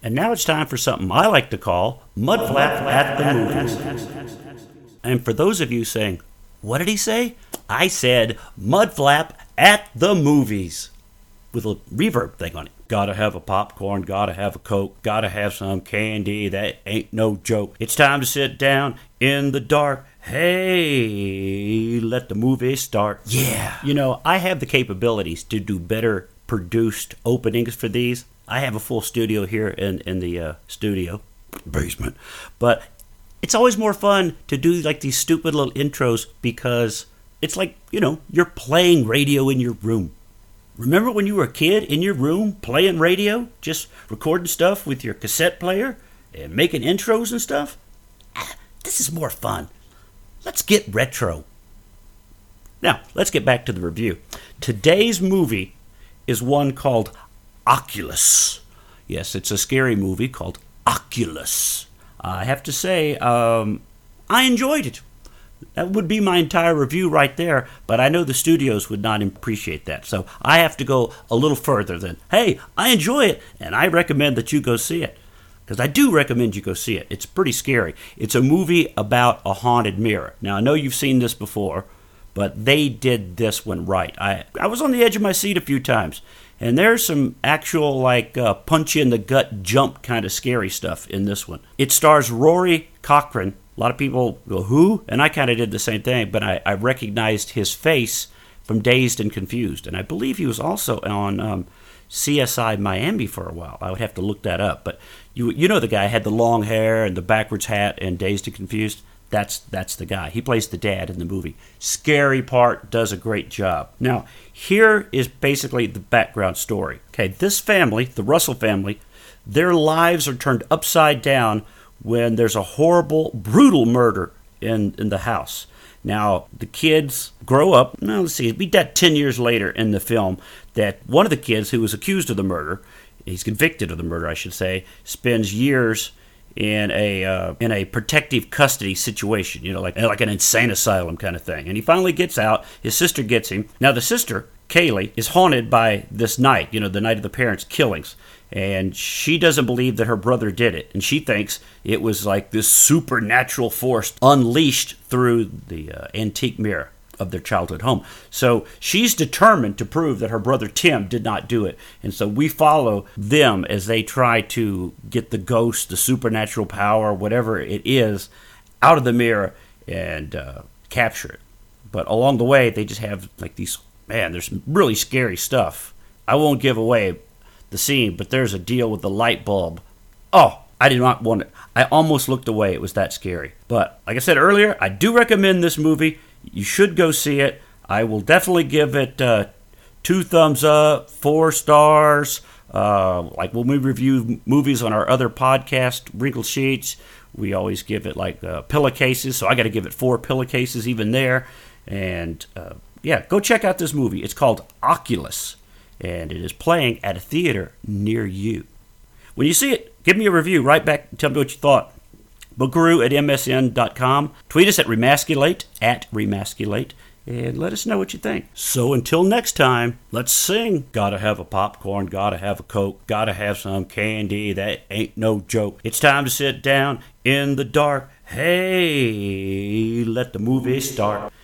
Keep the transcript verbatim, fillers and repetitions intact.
And now it's time for something I like to call Mudflap at the Movies. And for those of you saying, what did he say? I said Mudflap at the Movies. With a reverb thing on it. Gotta have a popcorn, gotta have a Coke, gotta have some candy, that ain't no joke. It's time to sit down in the dark. Hey, let the movie start. Yeah. You know, I have the capabilities to do better produced openings for these. I have a full studio here in, in the uh, studio basement. But it's always more fun to do like these stupid little intros because it's like, you know, you're playing radio in your room. Remember when you were a kid in your room playing radio, just recording stuff with your cassette player and making intros and stuff? Ah, this is more fun. Let's get retro. Now, let's get back to the review. Today's movie is one called Oculus. Yes, it's a scary movie called Oculus. I have to say, um, I enjoyed it. That would be my entire review right there, but I know the studios would not appreciate that. So I have to go a little further than, hey, I enjoy it, and I recommend that you go see it. Because I do recommend you go see it. It's pretty scary. It's a movie about a haunted mirror. Now, I know you've seen this before, but they did this one right. I, I was on the edge of my seat a few times, and there's some actual, like, uh, punch-in-the-gut jump kind of scary stuff in this one. It stars Rory Cochrane. A lot of people go, who? And I kind of did the same thing, but I, I recognized his face from Dazed and Confused. And I believe he was also on um, C S I Miami for a while. I would have to look that up. But you you know the guy had the long hair and the backwards hat and Dazed and Confused? That's, that's the guy. He plays the dad in the movie. Scary part, does a great job. Now, here is basically the background story. Okay, this family, the Russell family, their lives are turned upside down when there's a horrible, brutal murder in, in the house. Now, the kids grow up, now let's see, it'd be that ten years later in the film, that one of the kids who was accused of the murder, he's convicted of the murder, I should say, spends years in a uh, in a protective custody situation, you know, like, like an insane asylum kind of thing. And he finally gets out, his sister gets him. Now, the sister, Kaylee, is haunted by this night, you know, the night of the parents' killings. And she doesn't believe that her brother did it. And she thinks it was like this supernatural force unleashed through the uh, antique mirror of their childhood home. So she's determined to prove that her brother Tim did not do it. And so we follow them as they try to get the ghost, the supernatural power, whatever it is, out of the mirror and uh, capture it. But along the way, they just have like these, man, there's really scary stuff. I won't give away the scene, but there's a deal with the light bulb. Oh, I did not want it. I almost looked away. It was that scary. But like I said earlier, I do recommend this movie. You should go see it. I will definitely give it uh, two thumbs up, four stars. Uh, like when we review movies on our other podcast, Wrinkle Sheets, we always give it like uh, pillowcases. So I got to give it four pillowcases even there. And uh, yeah, go check out this movie. It's called Oculus. And it is playing at a theater near you. When you see it, give me a review. Write back and tell me what you thought. Bookaroo at M S N dot com. Tweet us at Remasculate, at Remasculate, and let us know what you think. So until next time, let's sing. Gotta have a popcorn, gotta have a Coke, gotta have some candy, that ain't no joke. It's time to sit down in the dark. Hey, let the movie start.